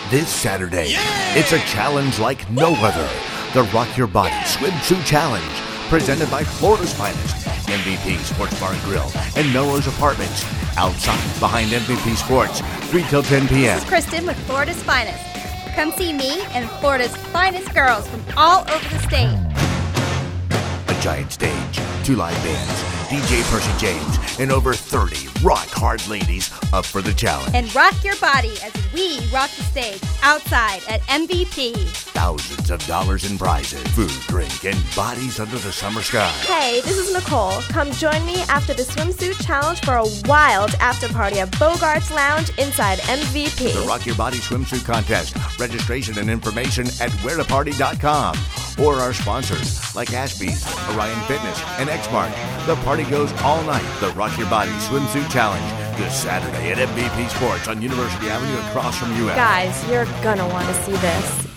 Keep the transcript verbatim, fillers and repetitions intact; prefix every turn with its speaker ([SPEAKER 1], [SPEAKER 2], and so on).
[SPEAKER 1] this Saturday. Yeah! It's a challenge like no other. The Rock Your Body Swimsuit Challenge, presented by Florida's Finest, M V P Sports Bar and Grill, and Melrose Apartments. Outside behind M V P Sports, three till ten p.m.
[SPEAKER 2] This is Kristen with Florida's Finest. Come see me and Florida's finest girls from all over the state.
[SPEAKER 1] A giant stage, two live bands, D J Percy James, and over thirty rock-hard ladies up for the challenge.
[SPEAKER 2] And rock your body as we rock the stage outside at M V P.
[SPEAKER 1] Thousands of dollars in prizes, food, drink, and bodies under the summer sky.
[SPEAKER 3] Hey, this is Nicole. Come join me after the swimsuit challenge for a wild after party at Bogart's Lounge inside M V P.
[SPEAKER 1] The Rock Your Body Swimsuit Contest. Registration and information at where to party dot com. Or our sponsors like Ashby's, Orion Fitness, and X-Mark. The party goes all night. The Rock Your Body Swimsuit Challenge this Saturday at M V P Sports on University Avenue across from U S.
[SPEAKER 3] Guys, you're gonna want to see this.